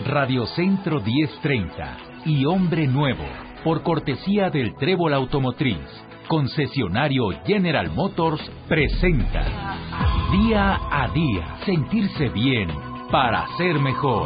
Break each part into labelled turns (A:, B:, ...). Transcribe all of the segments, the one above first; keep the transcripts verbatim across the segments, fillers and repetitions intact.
A: Radio Centro diez treinta y Hombre Nuevo, por cortesía del Trébol Automotriz, concesionario General Motors, presenta Día a Día, sentirse bien para ser mejor.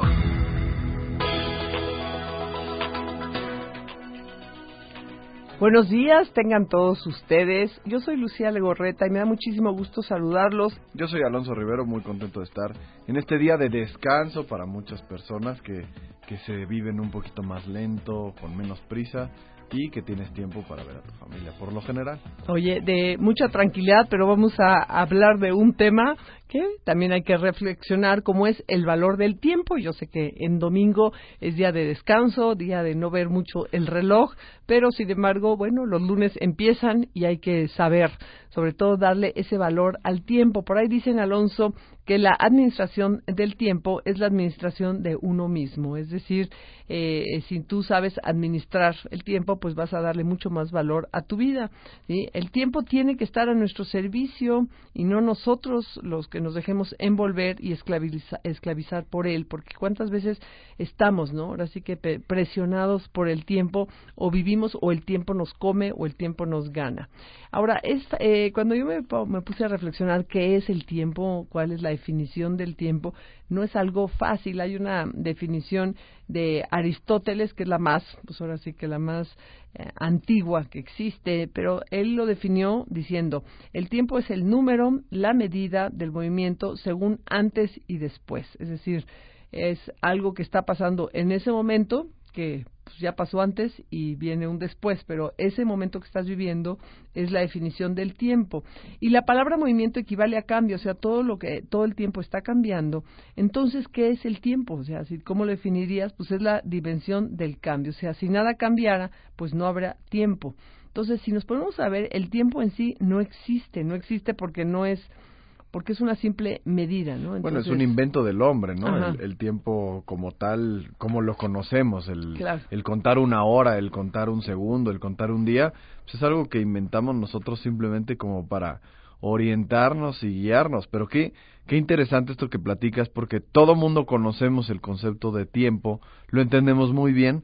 B: Buenos días, tengan todos ustedes. Yo soy Lucía Legorreta y me da muchísimo gusto saludarlos.
C: Yo soy Alonso Rivero, muy contento de estar en este día de descanso para muchas personas que, que se viven un poquito más lento, con menos prisa, y que tienes tiempo para ver a tu familia, por lo general.
B: Oye, de mucha tranquilidad, pero vamos a hablar de un tema que también hay que reflexionar, como es el valor del tiempo. Yo sé que en domingo es día de descanso, día de no ver mucho el reloj, pero sin embargo, bueno, los lunes empiezan y hay que saber, sobre todo, darle ese valor al tiempo. Por ahí dicen, Alonso, que la administración del tiempo es la administración de uno mismo, es decir, eh, si tú sabes administrar el tiempo, pues vas a darle mucho más valor a tu vida, ¿sí? El tiempo tiene que estar a nuestro servicio y no nosotros los que nos dejemos envolver y esclaviza, esclavizar por él, porque cuántas veces estamos, ¿no? Ahora sí que presionados por el tiempo, o vivimos, o el tiempo nos come, o el tiempo nos gana. Ahora, esta, eh, cuando yo me, me puse a reflexionar qué es el tiempo, cuál es la definición del tiempo, no es algo fácil. Hay una definición de Aristóteles que es la más, pues ahora sí que la más eh, antigua que existe, pero él lo definió diciendo: el tiempo es el número, la medida del movimiento según antes y después. Es decir, es algo que está pasando en ese momento, que pues, ya pasó antes y viene un después, pero ese momento que estás viviendo es la definición del tiempo. Y la palabra movimiento equivale a cambio, o sea, todo lo que todo el tiempo está cambiando. Entonces, ¿qué es el tiempo? O sea, si, ¿cómo lo definirías? Pues es la dimensión del cambio. O sea, si nada cambiara, pues no habrá tiempo. Entonces, si nos ponemos a ver, el tiempo en sí no existe, no existe porque no es porque es una simple medida, ¿no? Entonces,
C: bueno, es un invento del hombre, ¿no?
B: El,
C: el tiempo como tal, como lo conocemos, el,
B: claro.
C: el contar una hora, el contar un segundo, el contar un día, pues es algo que inventamos nosotros simplemente como para orientarnos y guiarnos. Pero qué, qué interesante esto que platicas, porque todo mundo conocemos el concepto de tiempo, lo entendemos muy bien,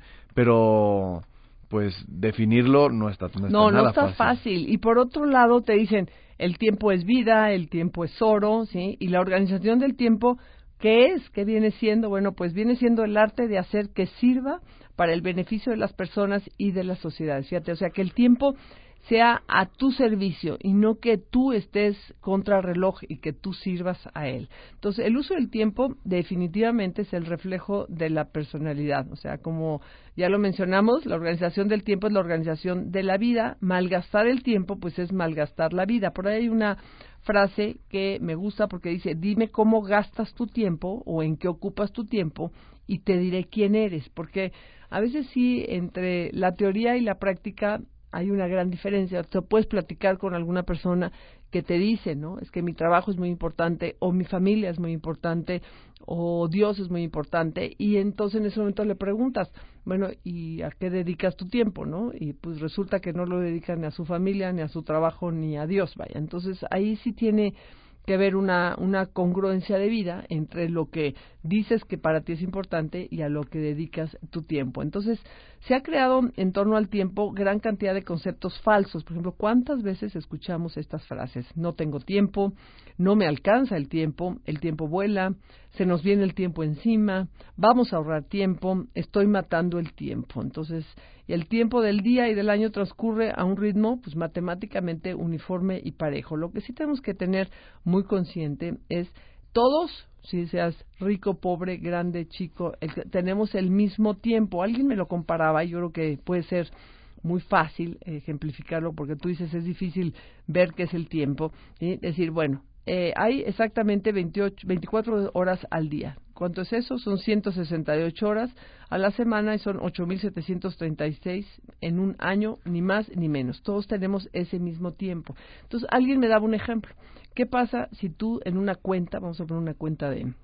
C: pero pues definirlo no está, no está
B: no,
C: nada
B: no está
C: fácil.
B: fácil. Y por otro lado te dicen, el tiempo es vida, el tiempo es oro, ¿sí? Y la organización del tiempo, ¿qué es? ¿Qué viene siendo? Bueno, pues viene siendo el arte de hacer que sirva para el beneficio de las personas y de la sociedad. Fíjate, o sea, que el tiempo sea a tu servicio y no que tú estés contra el reloj y que tú sirvas a él. Entonces, el uso del tiempo definitivamente es el reflejo de la personalidad. O sea, como ya lo mencionamos, la organización del tiempo es la organización de la vida. Malgastar el tiempo, pues es malgastar la vida. Por ahí hay una frase que me gusta porque dice: dime cómo gastas tu tiempo o en qué ocupas tu tiempo y te diré quién eres. Porque a veces sí, entre la teoría y la práctica hay una gran diferencia. Te puedes platicar con alguna persona que te dice, ¿no? Es que mi trabajo es muy importante, o mi familia es muy importante, o Dios es muy importante, y entonces en ese momento le preguntas, bueno, ¿y a qué dedicas tu tiempo, no? Y pues resulta que no lo dedican ni a su familia, ni a su trabajo, ni a Dios, vaya. Entonces ahí sí tiene que haber una, una congruencia de vida entre lo que dices que para ti es importante y a lo que dedicas tu tiempo. Entonces, se ha creado en torno al tiempo gran cantidad de conceptos falsos. Por ejemplo, ¿cuántas veces escuchamos estas frases? No tengo tiempo, no me alcanza el tiempo, el tiempo vuela, se nos viene el tiempo encima, vamos a ahorrar tiempo, estoy matando el tiempo. Entonces, el tiempo del día y del año transcurre a un ritmo, pues matemáticamente uniforme y parejo. Lo que sí tenemos que tener muy consciente es todos, si seas rico, pobre, grande, chico, el, tenemos el mismo tiempo. Alguien me lo comparaba y yo creo que puede ser muy fácil ejemplificarlo, porque tú dices es difícil ver qué es el tiempo, ¿sí? Decir, bueno, eh, hay exactamente veintiocho, veinticuatro horas al día. ¿Cuánto es eso? Son ciento sesenta y ocho horas a la semana y son ocho mil setecientos treinta y seis en un año, ni más ni menos. Todos tenemos ese mismo tiempo. Entonces, alguien me daba un ejemplo. ¿Qué pasa si tú en una cuenta, vamos a poner una cuenta de,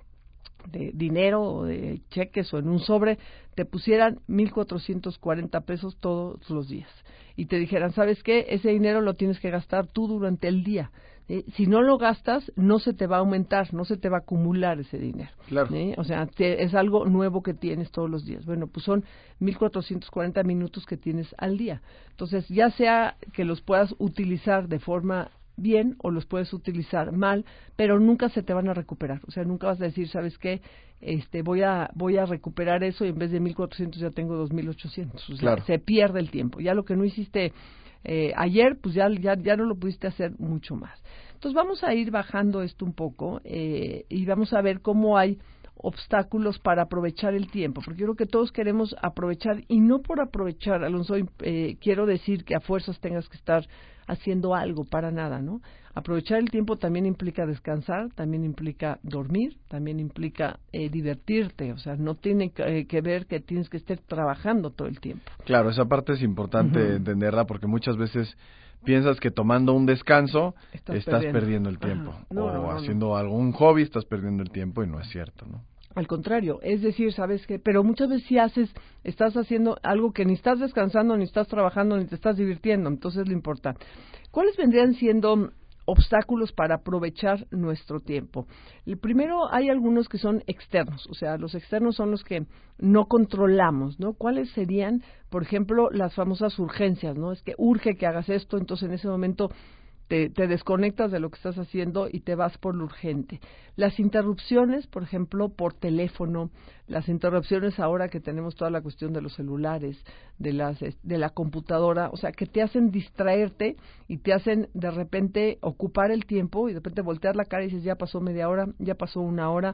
B: de dinero o de cheques o en un sobre, te pusieran mil cuatrocientos cuarenta pesos todos los días y te dijeran, ¿sabes qué? Ese dinero lo tienes que gastar tú durante el día. ¿sí? Si no lo gastas, no se te va a aumentar, no se te va a acumular ese dinero.
C: Claro.
B: ¿sí? O sea, te, es algo nuevo que tienes todos los días. Bueno, pues son mil cuatrocientos cuarenta minutos que tienes al día. Entonces, ya sea que los puedas utilizar de forma bien o los puedes utilizar mal, pero nunca se te van a recuperar. O sea, nunca vas a decir, ¿sabes qué? Este, voy a voy a recuperar eso y en vez de mil cuatrocientos ya tengo dos mil ochocientos. O sea,
C: claro.
B: se pierde el tiempo. Ya lo que no hiciste eh, ayer, pues ya, ya ya no lo pudiste hacer mucho más. Entonces vamos a ir bajando esto un poco eh, y vamos a ver cómo hay obstáculos para aprovechar el tiempo, porque yo creo que todos queremos aprovechar y no por aprovechar, Alonso, eh, quiero decir que a fuerzas tengas que estar haciendo algo, para nada, ¿no? Aprovechar el tiempo también implica descansar, también implica dormir, también implica eh, divertirte, o sea, no tiene que, eh, que ver que tienes que estar trabajando todo el tiempo.
C: Claro, esa parte es importante uh-huh. entenderla, porque muchas veces piensas que tomando un descanso estás, estás perdiendo. perdiendo el tiempo,
B: no,
C: o
B: no, no,
C: haciendo
B: no.
C: algún hobby estás perdiendo el tiempo y no es cierto, ¿no?
B: Al contrario, es decir, ¿sabes qué? Pero muchas veces si haces, estás haciendo algo que ni estás descansando, ni estás trabajando, ni te estás divirtiendo, entonces lo importante. ¿Cuáles vendrían siendo obstáculos para aprovechar nuestro tiempo? El primero, hay algunos que son externos, o sea, los externos son los que no controlamos, ¿no? ¿Cuáles serían, por ejemplo, las famosas urgencias, ¿no? Es que urge que hagas esto, entonces en ese momento Te, te desconectas de lo que estás haciendo y te vas por lo urgente. Las interrupciones, por ejemplo, por teléfono, las interrupciones ahora que tenemos toda la cuestión de los celulares, de las de la computadora, o sea, que te hacen distraerte y te hacen de repente ocupar el tiempo y de repente voltear la cara y dices, ya pasó media hora, ya pasó una hora,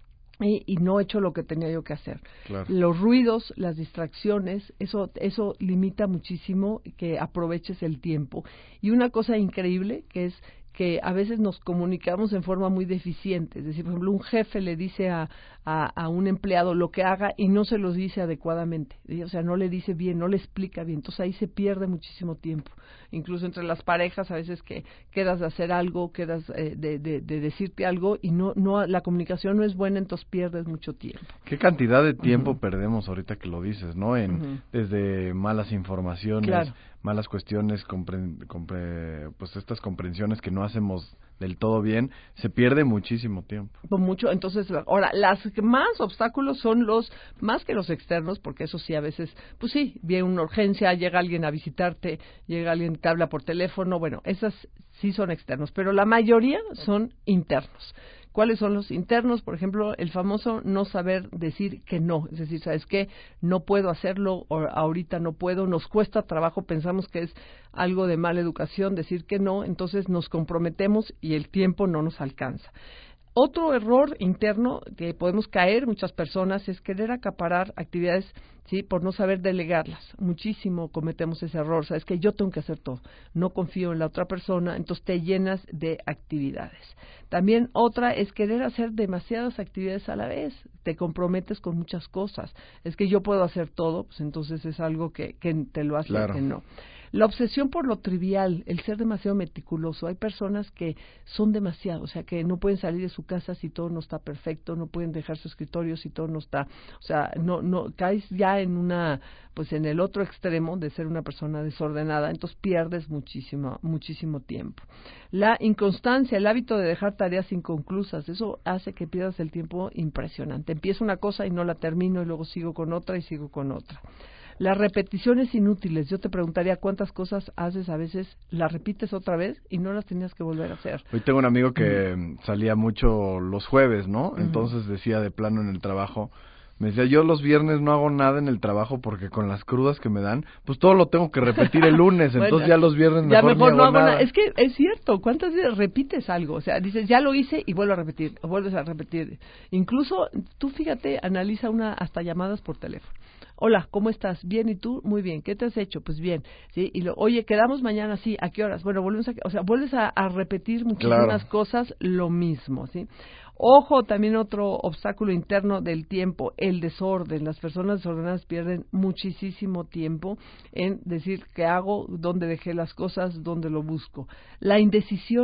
B: Y, y no he hecho lo que tenía yo que hacer.
C: Claro.
B: Los ruidos, las distracciones, eso eso limita muchísimo que aproveches el tiempo. Y una cosa increíble que es que a veces nos comunicamos en forma muy deficiente. Es decir, por ejemplo, un jefe le dice a, a, a un empleado lo que haga y no se lo dice adecuadamente. ¿sí? O sea, no le dice bien, no le explica bien. Entonces ahí se pierde muchísimo tiempo. Incluso entre las parejas, a veces que quedas de hacer algo, quedas eh, de, de, de decirte algo y no no la comunicación no es buena, entonces pierdes mucho tiempo.
C: ¿Qué cantidad de tiempo
B: uh-huh.
C: perdemos ahorita que lo dices, no? En uh-huh. Desde malas informaciones,
B: claro.
C: malas cuestiones, compre, compre, pues estas comprensiones que no hacemos del todo bien, se pierde muchísimo tiempo.
B: Mucho, entonces, ahora, las más obstáculos son los, más que los externos, porque eso sí, a veces, pues sí, viene una urgencia, llega alguien a visitarte, llega alguien que te habla por teléfono, bueno, esas sí son externos, pero la mayoría son internos. ¿Cuáles son los internos? Por ejemplo, el famoso no saber decir que no. Es decir, ¿sabes qué? No puedo hacerlo, o ahorita no puedo. Nos cuesta trabajo, pensamos que es algo de mala educación decir que no, entonces nos comprometemos y el tiempo no nos alcanza. Otro error interno que podemos caer muchas personas es querer acaparar actividades, sí, por no saber delegarlas. Muchísimo cometemos ese error. Sabes que yo tengo que hacer todo. No confío en la otra persona, entonces te llenas de actividades. También otra es querer hacer demasiadas actividades a la vez. Te comprometes con muchas cosas. Es que yo puedo hacer todo, pues entonces es algo que, que te lo hace
C: claro.
B: que no. La obsesión por lo trivial, el ser demasiado meticuloso. Hay personas que son demasiado, o sea, que no pueden salir de su casa si todo no está perfecto, no pueden dejar su escritorio si todo no está, o sea, no no caes ya en una, pues en el otro extremo de ser una persona desordenada, entonces pierdes muchísimo muchísimo tiempo. La inconstancia, el hábito de dejar tareas inconclusas, eso hace que pierdas el tiempo impresionante. Empiezo una cosa y no la termino y luego sigo con otra y sigo con otra. Las repeticiones inútiles. Yo te preguntaría cuántas cosas haces a veces, las repites otra vez y no las tenías que volver a hacer.
C: Hoy tengo un amigo que uh-huh. salía mucho los jueves, ¿no?
B: Uh-huh.
C: Entonces decía de plano en el trabajo, me decía, yo los viernes no hago nada en el trabajo porque con las crudas que me dan, pues todo lo tengo que repetir el lunes, bueno, entonces ya los viernes mejor,
B: ya mejor
C: ni
B: no
C: hago
B: hago
C: nada.
B: nada. Es que es cierto, ¿cuántas veces repites algo? O sea, dices, ya lo hice y vuelvo a repetir, o vuelves a repetir. Incluso, tú fíjate, analiza una hasta llamadas por teléfono. Hola, ¿cómo estás? Bien, ¿y tú? Muy bien. ¿Qué te has hecho? Pues bien. Sí, y lo, oye, quedamos mañana, sí, ¿a qué horas? Bueno, volvemos a, o sea, vuelves a, a repetir muchísimas claro. cosas lo mismo, ¿sí? Ojo, también otro obstáculo interno del tiempo, el desorden. Las personas desordenadas pierden muchísimo tiempo en decir qué hago, dónde dejé las cosas, dónde lo busco. La indecisión.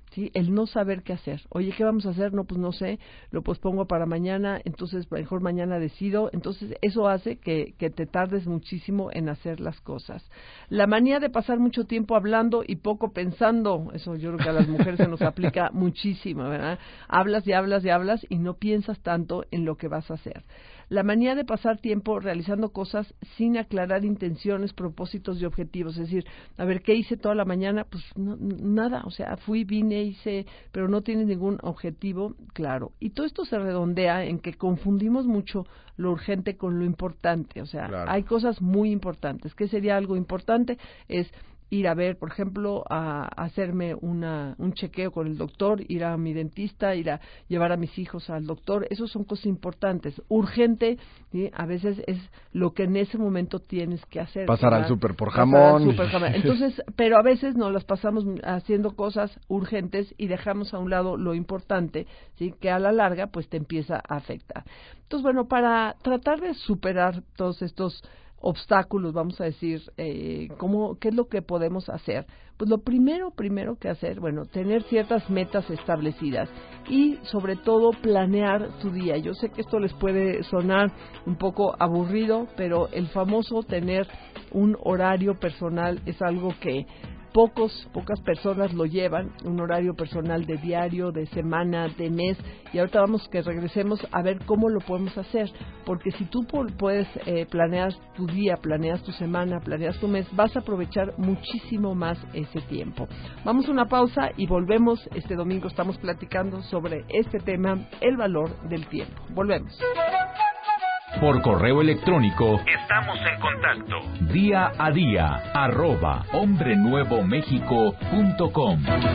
B: ¿sí? El no saber qué hacer. Oye, ¿qué vamos a hacer? No, pues no sé, lo pospongo para mañana, entonces mejor mañana decido. Entonces eso hace que, que te tardes muchísimo en hacer las cosas. La manía de pasar mucho tiempo hablando y poco pensando, eso yo creo que a las mujeres se nos aplica muchísimo, ¿verdad? Hablas y hablas y hablas y no piensas tanto en lo que vas a hacer. La manía de pasar tiempo realizando cosas sin aclarar intenciones, propósitos y objetivos. Es decir, a ver, ¿qué hice toda la mañana? Pues no, nada, o sea, fui, vine, hice, pero no tienes ningún objetivo claro. Y todo esto se redondea en que confundimos mucho lo urgente con lo importante. O sea,
C: claro.
B: Hay cosas muy importantes. ¿Qué sería algo importante? Es ir a ver, por ejemplo, a, a hacerme una, un chequeo con el doctor, ir a mi dentista, ir a llevar a mis hijos al doctor. Esos son cosas importantes. Urgente, ¿sí? A veces es lo que en ese momento tienes que hacer.
C: Pasar
B: ¿verdad?
C: al súper por
B: Pasar
C: jamón.
B: al súper jamón. Entonces, pero a veces nos las pasamos haciendo cosas urgentes y dejamos a un lado lo importante, ¿sí? Que a la larga pues te empieza a afectar. Entonces, bueno, para tratar de superar todos estos obstáculos, vamos a decir, eh, ¿cómo, ¿qué es lo que podemos hacer? Pues lo primero, primero que hacer, bueno, tener ciertas metas establecidas y sobre todo planear tu día. Yo sé que esto les puede sonar un poco aburrido, pero el famoso tener un horario personal es algo que Pocos, pocas personas lo llevan, un horario personal de diario, de semana, de mes, y ahorita vamos que regresemos a ver cómo lo podemos hacer, porque si tú puedes eh, planear tu día, planeas tu semana, planeas tu mes, vas a aprovechar muchísimo más ese tiempo. Vamos a una pausa y volvemos. Este domingo estamos platicando sobre este tema, el valor del tiempo. Volvemos.
A: Por correo electrónico estamos en contacto día a día arroba hombre nuevo méxico punto com.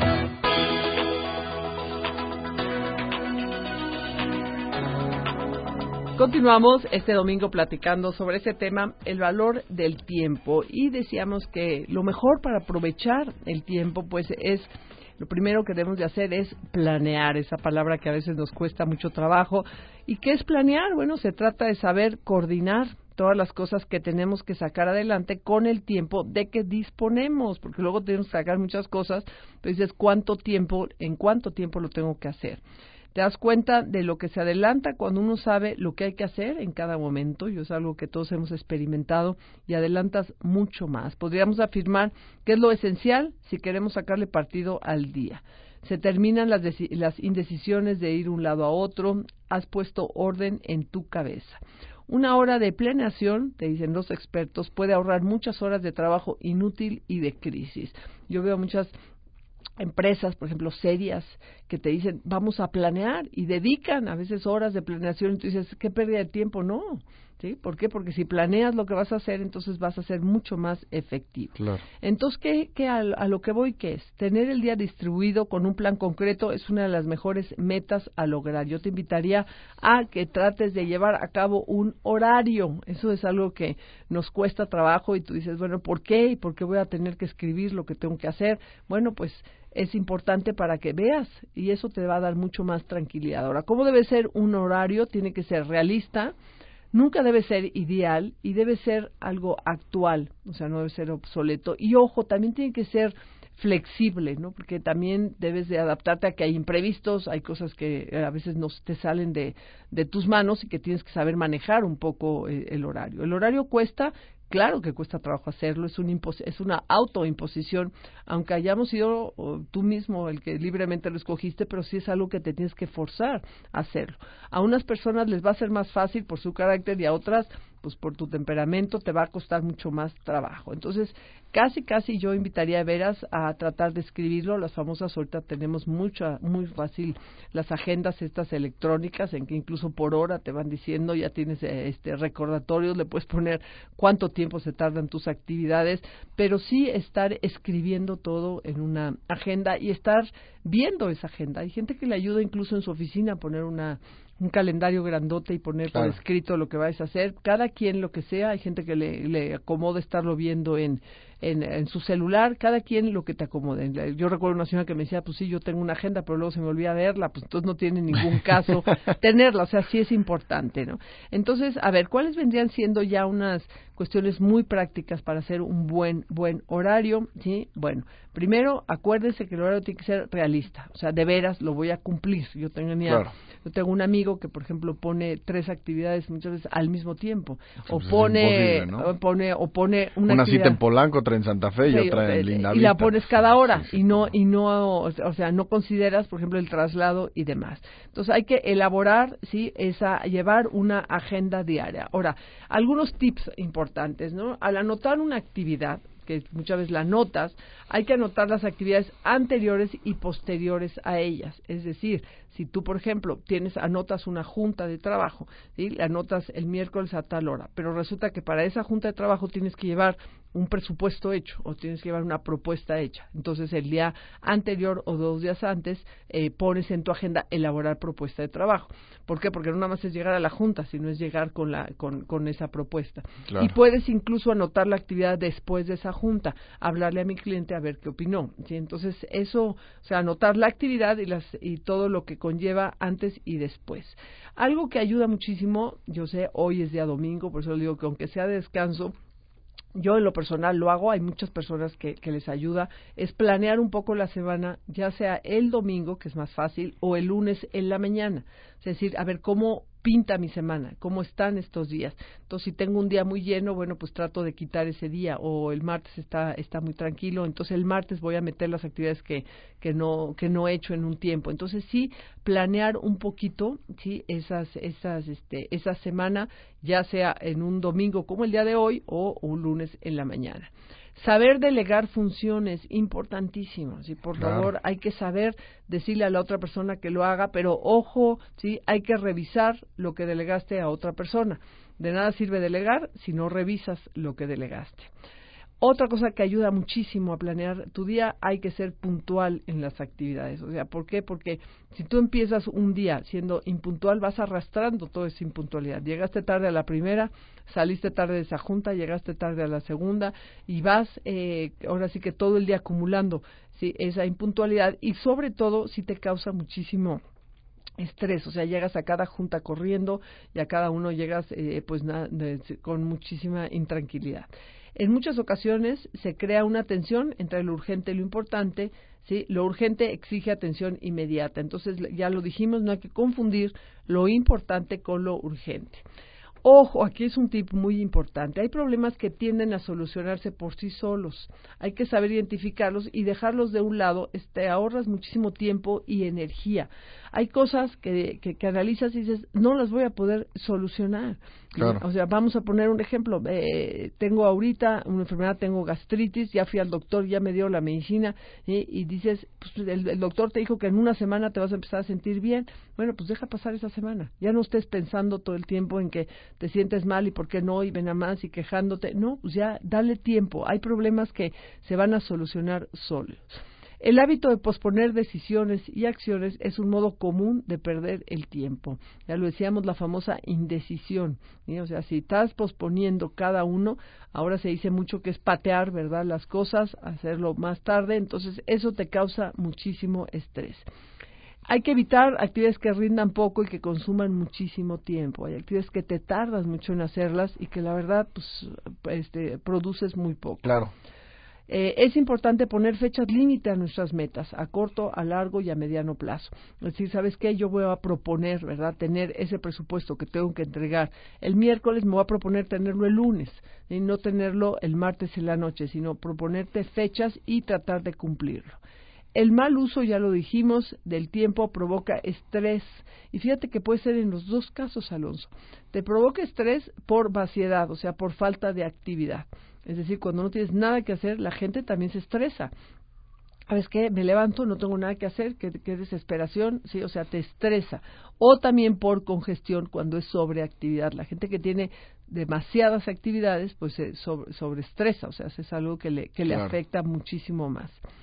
B: Continuamos este domingo platicando sobre ese tema, el valor del tiempo, y decíamos que lo mejor para aprovechar el tiempo pues es, lo primero que debemos de hacer es planear, esa palabra que a veces nos cuesta mucho trabajo. ¿Y qué es planear? Bueno, se trata de saber coordinar todas las cosas que tenemos que sacar adelante con el tiempo de que disponemos, porque luego tenemos que sacar muchas cosas, pero dices, ¿cuánto tiempo, en cuánto tiempo lo tengo que hacer? Te das cuenta de lo que se adelanta cuando uno sabe lo que hay que hacer en cada momento, y es algo que todos hemos experimentado, y adelantas mucho más. Podríamos afirmar que es lo esencial si queremos sacarle partido al día. Se terminan las, las indecisiones de ir de un lado a otro, has puesto orden en tu cabeza. Una hora de planeación, te dicen los expertos, puede ahorrar muchas horas de trabajo inútil y de crisis. Yo veo muchas empresas, por ejemplo, serias, que te dicen, vamos a planear, y dedican a veces horas de planeación, y tú dices, ¿qué pérdida de tiempo? No, ¿sí? ¿Por qué? Porque si planeas lo que vas a hacer, entonces vas a ser mucho más efectivo.
C: Claro.
B: Entonces, ¿qué, qué a, a lo que voy, qué es? Tener el día distribuido con un plan concreto es una de las mejores metas a lograr. Yo te invitaría a que trates de llevar a cabo un horario. Eso es algo que nos cuesta trabajo, y tú dices, bueno, ¿por qué? ¿Y por qué voy a tener que escribir lo que tengo que hacer? Bueno, pues es importante para que veas, y eso te va a dar mucho más tranquilidad. Ahora, ¿cómo debe ser un horario? Tiene que ser realista, nunca debe ser ideal, y debe ser algo actual, o sea, no debe ser obsoleto. Y ojo, también tiene que ser flexible, ¿no? Porque también debes de adaptarte a que hay imprevistos, hay cosas que a veces no te salen de, de tus manos, y que tienes que saber manejar un poco el, el horario. El horario cuesta. Claro que cuesta trabajo hacerlo, es, un impos- es una autoimposición, aunque hayamos sido o, tú mismo el que libremente lo escogiste, pero sí es algo que te tienes que forzar a hacerlo. A unas personas les va a ser más fácil por su carácter, y a otras, pues por tu temperamento, te va a costar mucho más trabajo. Entonces, casi, casi yo invitaría a veras a tratar de escribirlo. Las famosas, ahorita tenemos mucha, muy fácil las agendas estas electrónicas, en que incluso por hora te van diciendo, ya tienes este recordatorios, le puedes poner cuánto tiempo se tardan tus actividades, pero sí estar escribiendo todo en una agenda y estar viendo esa agenda. Hay gente que le ayuda incluso en su oficina a poner una un calendario grandote y poner
C: claro.
B: por escrito lo que vais a hacer. Cada quien lo que sea. Hay gente que le, le acomoda estarlo viendo en, en, en su celular, cada quien lo que te acomode. Yo recuerdo una señora que me decía, pues sí, yo tengo una agenda, pero luego se me olvida verla, pues entonces no tiene ningún caso tenerla, o sea, sí es importante, ¿no? Entonces, a ver, ¿cuáles vendrían siendo ya unas cuestiones muy prácticas para hacer un buen buen horario? ¿Sí? Bueno, primero, acuérdense que el horario tiene que ser realista, o sea, de veras lo voy a cumplir. Yo tengo,
C: Claro.
B: yo tengo un amigo que, por ejemplo, pone tres actividades muchas veces al mismo tiempo, o
C: Pues
B: pone,
C: ¿no?
B: o pone, o pone una,
C: una
B: actividad,
C: cita en Polanco, otra en Santa Fe y
B: sí,
C: otra en Linda
B: y la
C: Vista.
B: pones cada hora,
C: Sí, sí,
B: y no,
C: no.
B: y no, o sea, no consideras, por ejemplo, el traslado y demás. Entonces hay que elaborar, sí, esa, llevar una agenda diaria. Ahora, algunos tips importantes, ¿no? Al anotar una actividad, que muchas veces la anotas, hay que anotar las actividades anteriores y posteriores a ellas. Es decir, si tú, por ejemplo, tienes, anotas una junta de trabajo, ¿sí? La anotas el miércoles a tal hora, pero resulta que para esa junta de trabajo tienes que llevar un presupuesto hecho o tienes que llevar una propuesta hecha. Entonces, el día anterior o dos días antes eh, pones en tu agenda elaborar propuesta de trabajo. ¿Por qué? Porque no nada más es llegar a la junta, sino es llegar con la con, con esa propuesta.
C: Claro.
B: Y puedes incluso anotar la actividad después de esa junta, hablarle a mi cliente a ver qué opinó, ¿sí? Entonces, eso, o sea, anotar la actividad y las y todo lo que conlleva antes y después. Algo que ayuda muchísimo, yo sé, hoy es día domingo, por eso le digo que aunque sea de descanso, yo en lo personal lo hago, hay muchas personas que, que les ayuda, es planear un poco la semana, ya sea el domingo, que es más fácil, o el lunes en la mañana. Es decir, a ver cómo pinta mi semana, cómo están estos días. Entonces, si tengo un día muy lleno, bueno, pues trato de quitar ese día, o el martes está está muy tranquilo, entonces el martes voy a meter las actividades que que no que no he hecho en un tiempo. Entonces, sí, planear un poquito, sí, esas esas este esa semana, ya sea en un domingo como el día de hoy o un lunes en la mañana. Saber delegar funciones, importantísimo, ¿sí? Por
C: Claro.
B: favor, hay que saber decirle a la otra persona que lo haga, pero ojo, ¿sí? Hay que revisar lo que delegaste a otra persona. De nada sirve delegar si no revisas lo que delegaste. Otra cosa que ayuda muchísimo a planear tu día, hay que ser puntual en las actividades. O sea, ¿por qué? Porque si tú empiezas un día siendo impuntual, vas arrastrando toda esa impuntualidad. Llegaste tarde a la primera, saliste tarde de esa junta, llegaste tarde a la segunda y vas, eh, ahora sí que todo el día acumulando, ¿sí? Esa impuntualidad y sobre todo si te causa muchísimo estrés, o sea, llegas a cada junta corriendo y a cada uno llegas eh, pues na, de, con muchísima intranquilidad. En muchas ocasiones se crea una tensión entre lo urgente y lo importante, ¿sí? Lo urgente exige atención inmediata, entonces ya lo dijimos, no hay que confundir lo importante con lo urgente. Ojo, aquí es un tip muy importante. Hay problemas que tienden a solucionarse por sí solos. Hay que saber identificarlos y dejarlos de un lado. Te ahorras muchísimo tiempo y energía. Hay cosas que, que, que analizas y dices, no las voy a poder solucionar.
C: Claro.
B: O sea, vamos a poner un ejemplo. Eh, tengo ahorita una enfermedad, tengo gastritis, ya fui al doctor, ya me dio la medicina, ¿sí? Y dices, pues, el, el doctor te dijo que en una semana te vas a empezar a sentir bien. Bueno, pues deja pasar esa semana. Ya no estés pensando todo el tiempo en que te sientes mal y por qué no, y ven a más y quejándote. No, pues ya dale tiempo. Hay problemas que se van a solucionar solos. El hábito de posponer decisiones y acciones es un modo común de perder el tiempo. Ya lo decíamos, la famosa indecisión, ¿sí? O sea, si estás posponiendo cada uno, ahora se dice mucho que es patear, ¿verdad?, las cosas, hacerlo más tarde, entonces eso te causa muchísimo estrés. Hay que evitar actividades que rindan poco y que consuman muchísimo tiempo. Hay actividades que te tardas mucho en hacerlas y que la verdad pues este, produces muy poco.
C: Claro.
B: Eh, es importante poner fechas límite a nuestras metas, a corto, a largo y a mediano plazo. Es decir, ¿sabes qué? Yo voy a proponer, ¿verdad?, tener ese presupuesto que tengo que entregar el miércoles, me voy a proponer tenerlo el lunes, y no tenerlo el martes en la noche, sino proponerte fechas y tratar de cumplirlo. El mal uso, ya lo dijimos, del tiempo provoca estrés. Y fíjate que puede ser en los dos casos, Alonso. Te provoca estrés por vaciedad, o sea, por falta de actividad. Es decir, cuando no tienes nada que hacer, la gente también se estresa. ¿Sabes qué? Me levanto, no tengo nada que hacer, qué, qué desesperación, sí, o sea, te estresa. O también por congestión cuando es sobreactividad. La gente que tiene demasiadas actividades, pues se sobre, sobreestresa, o sea, es algo que le, que le
C: Claro.
B: afecta muchísimo más.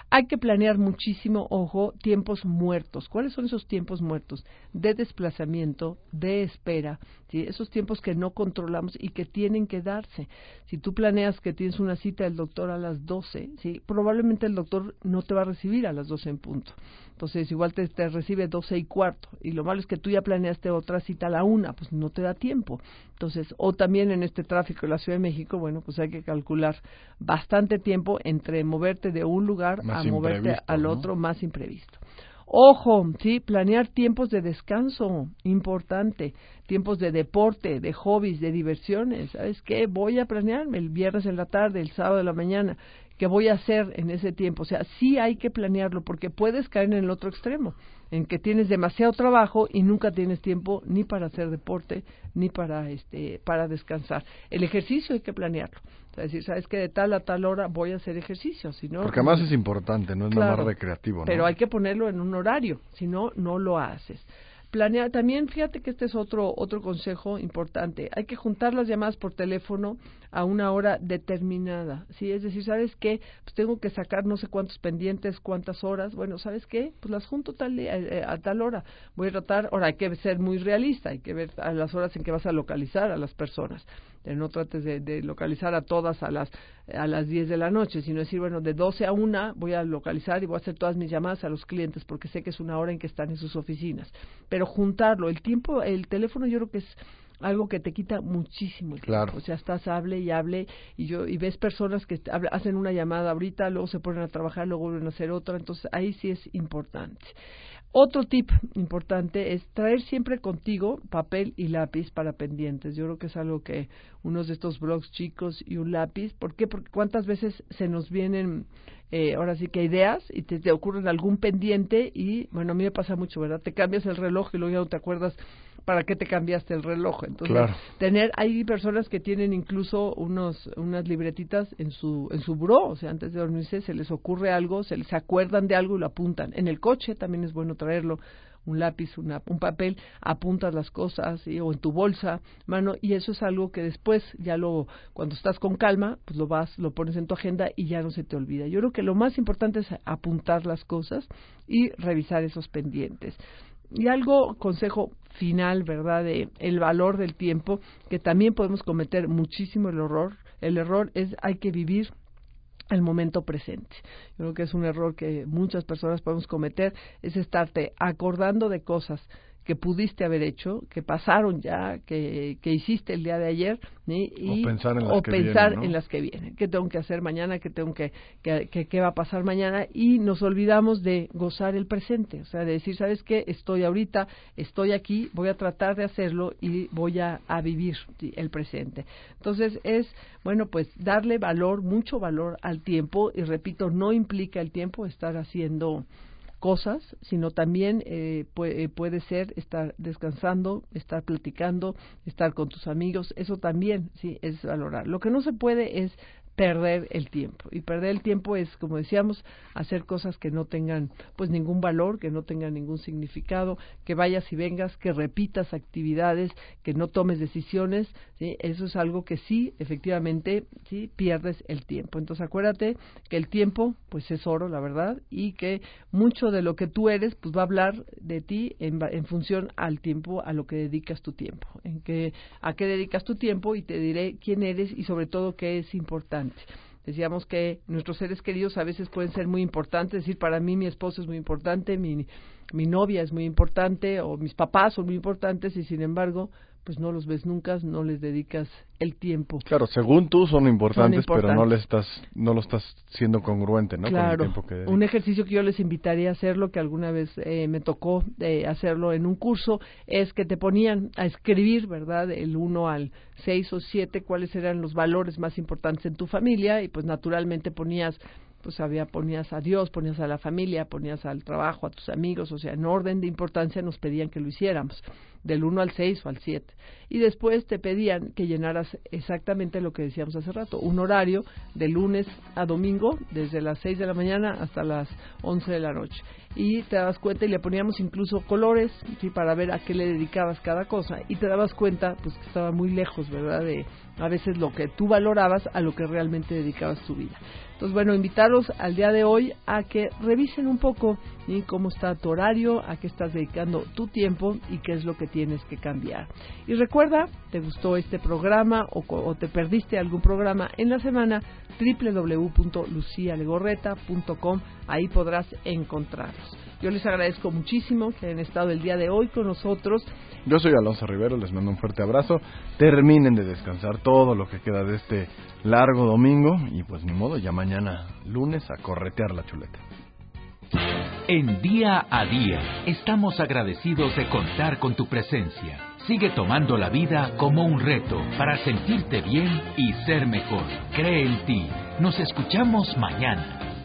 B: Hay que planear muchísimo, ojo, tiempos muertos. ¿Cuáles son esos tiempos muertos? De desplazamiento, de espera, ¿sí? Esos tiempos que no controlamos y que tienen que darse. Si tú planeas que tienes una cita del doctor a las doce, ¿sí? Probablemente el doctor no te va a recibir a las doce en punto. Entonces, igual te, te recibe doce y cuarto. Y lo malo es que tú ya planeaste otra cita a la una, pues no te da tiempo. Entonces, o también en este tráfico de la Ciudad de México, bueno, pues hay que calcular bastante tiempo entre moverte de un lugar
C: más
B: a moverte al
C: ¿no?
B: otro más imprevisto. Ojo, sí, planear tiempos de descanso, importante, tiempos de deporte, de hobbies, de diversiones. ¿Sabes qué? Voy a planearme el viernes en la tarde, el sábado de la mañana, ¿qué voy a hacer en ese tiempo? O sea, sí hay que planearlo porque puedes caer en el otro extremo, en que tienes demasiado trabajo y nunca tienes tiempo ni para hacer deporte ni para este para descansar. El ejercicio hay que planearlo. O sea, decir, ¿sabes qué? De tal a tal hora voy a hacer ejercicio, si no...
C: Porque además es importante, no es
B: claro,
C: nada más recreativo, ¿no?
B: Pero hay que ponerlo en un horario, si no, no lo haces. Planear, también fíjate que este es otro otro consejo importante. Hay que juntar las llamadas por teléfono a una hora determinada, ¿sí? Es decir, ¿sabes qué? Pues tengo que sacar no sé cuántos pendientes, cuántas horas. Bueno, ¿sabes qué? Pues las junto tal a, a tal hora. Voy a tratar, ahora hay que ser muy realista, hay que ver a las horas en que vas a localizar a las personas. No trates de, de localizar a todas a las a las diez de la noche, sino decir, bueno, de doce a una voy a localizar y voy a hacer todas mis llamadas a los clientes porque sé que es una hora en que están en sus oficinas. Pero juntarlo, el tiempo, el teléfono yo creo que es algo que te quita muchísimo el
C: claro.
B: tiempo. O sea, estás hable y hable y yo y ves personas que habla, hacen una llamada ahorita, luego se ponen a trabajar, luego vuelven a hacer otra, entonces ahí sí es importante. Otro tip importante es traer siempre contigo papel y lápiz para pendientes. Yo creo que es algo que unos de estos blogs chicos y un lápiz, ¿por qué? Porque cuántas veces se nos vienen eh, ahora sí que ideas y te, te ocurren algún pendiente y, bueno, a mí me pasa mucho, ¿verdad? Te cambias el reloj y luego ya no te acuerdas para qué te cambiaste el reloj. Entonces,
C: claro.
B: tener, hay personas que tienen incluso unos unas libretitas en su en su buró, o sea, antes de dormirse se les ocurre algo, se les acuerdan de algo y lo apuntan. En el coche también es bueno traerlo, un lápiz, una, un papel, apuntas las cosas, ¿sí? O en tu bolsa, mano, y eso es algo que después ya lo, cuando estás con calma, pues lo vas, lo pones en tu agenda y ya no se te olvida. Yo creo que lo más importante es apuntar las cosas y revisar esos pendientes. Y algo, consejo final, ¿verdad?, de el valor del tiempo, que también podemos cometer muchísimo el error, el error es hay que vivir el momento presente. Yo creo que es un error que muchas personas podemos cometer, es estarte acordando de cosas que pudiste haber hecho, que pasaron ya, que, que hiciste el día de ayer, ¿sí? Y,
C: o pensar en las
B: o
C: que
B: pensar
C: vienen, ¿no?
B: en las que vienen, qué tengo que hacer mañana, qué tengo que, que, que, qué va a pasar mañana, y nos olvidamos de gozar el presente, o sea, de decir, ¿sabes qué? Estoy ahorita, estoy aquí, voy a tratar de hacerlo y voy a, a vivir, ¿sí?, el presente. Entonces es, bueno, pues darle valor, mucho valor al tiempo, y repito, no implica el tiempo estar haciendo cosas, sino también eh, puede, puede ser estar descansando, estar platicando, estar con tus amigos, eso también sí es valorar. Lo que no se puede es perder el tiempo, y perder el tiempo es, como decíamos, hacer cosas que no tengan pues ningún valor, que no tengan ningún significado, que vayas y vengas, que repitas actividades, que no tomes decisiones, ¿sí? Eso es algo que sí, efectivamente, sí pierdes el tiempo. Entonces acuérdate que el tiempo pues es oro, la verdad, y que mucho de lo que tú eres pues va a hablar de ti en, en función al tiempo, a lo que dedicas tu tiempo, en que a qué dedicas tu tiempo, y te diré quién eres y sobre todo qué es importante. Decíamos que nuestros seres queridos a veces pueden ser muy importantes, es decir, para mí mi esposo es muy importante, mi, mi novia es muy importante, o mis papás son muy importantes, y sin embargo, pues no los ves nunca, no les dedicas el tiempo.
C: Claro, según tú son importantes,
B: son importantes.
C: pero no le estás, no lo estás siendo congruente, ¿no?
B: Claro,
C: con el tiempo que dedicas.
B: Un ejercicio que yo les invitaría a hacerlo, que alguna vez eh, me tocó eh, hacerlo en un curso, es que te ponían a escribir, ¿verdad?, el uno al seis o siete, cuáles eran los valores más importantes en tu familia, y pues naturalmente ponías pues había ponías a Dios, ponías a la familia, ponías al trabajo, a tus amigos, o sea, en orden de importancia nos pedían que lo hiciéramos. del uno al seis o al siete. Y después te pedían que llenaras exactamente lo que decíamos hace rato, un horario de lunes a domingo, desde las seis de la mañana hasta las once de la noche. Y te dabas cuenta y le poníamos incluso colores, ¿sí? Para ver a qué le dedicabas cada cosa. Y te dabas cuenta pues que estaba muy lejos, ¿verdad? De a veces lo que tú valorabas a lo que realmente dedicabas tu vida. Entonces, bueno, invitarlos al día de hoy a que revisen un poco, ¿sí? Cómo está tu horario, a qué estás dedicando tu tiempo y qué es lo que tienes que cambiar. Y recuerda, ¿te gustó este programa o, o te perdiste algún programa en la semana? doble u doble u doble u punto lucia legorreta punto com, ahí podrás encontrarlos. Yo les agradezco muchísimo que hayan estado el día de hoy con nosotros.
C: Yo soy Alonso Rivero, les mando un fuerte abrazo. Terminen de descansar todo lo que queda de este largo domingo y pues ni modo, ya mañana lunes a corretear la chuleta.
A: En Día a Día estamos agradecidos de contar con tu presencia. Sigue tomando la vida como un reto para sentirte bien y ser mejor. Cree en ti. Nos escuchamos mañana.